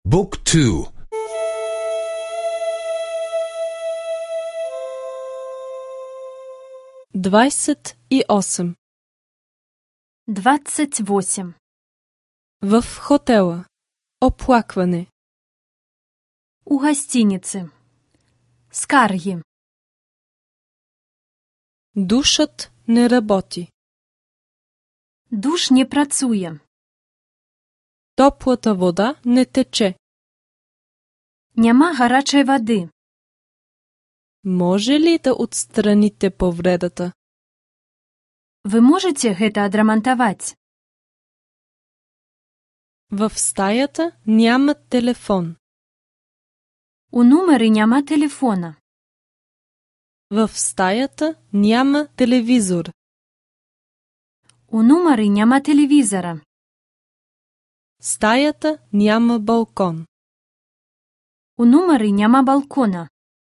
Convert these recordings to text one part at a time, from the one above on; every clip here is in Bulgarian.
Book 2. 28. 28. В хотела. Оплакване. У гостиницы. Скарги. Душът не работи. Душ не працує. Топлата вода не тече. Няма гарячої води. Може ли да отстраните повредата? Ви можете гэта адрамантаваць? В стаята няма телефон. У нумері няма телефона. В стаята няма телевизор. У нумері няма телевізора. Стаята няма балкон. У нумері няма балкона.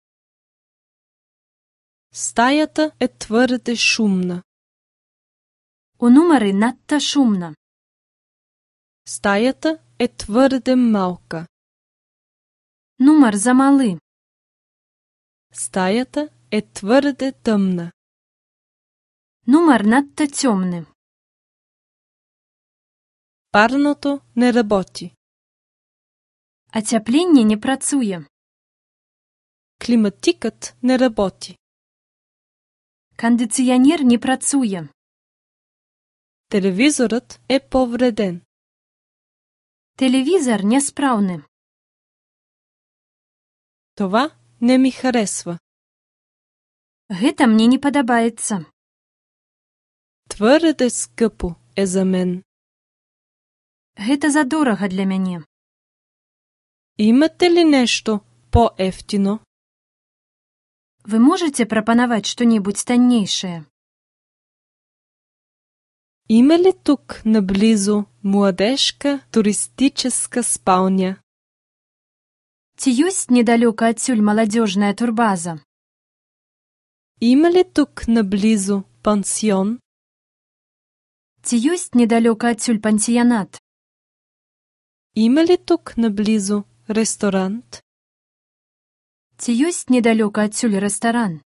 Стаята е твърде шумна. У нумері надто шумно. Стаята е твърде малка. Нумер замали. Стаята е твърде тъмна. Нумер надто темний. Парното не работи. Отопление не працує. Климатикът не работи. Кондиціонер не працує. Телевизорът е повреден. Телевізор несправний. Това не ми харесва. Гэта мне не подобається. Твърде скъпо е за мен. Гэта задорого для мяне. Имате ли нещо по-ефтино? Вы можете прапанаваць што-небудзь таннейшае? Има ли тук наблизо младежка туристическа спалня? Ці ёсць недалёка адсюль маладзёжная турбаза? Има ли тук наблизо пансион? Ці ёсць недалёка адсюль пансіянат? Има ли тук наблизо ресторант? Ці ёсць недалёка адсюль рэстаран?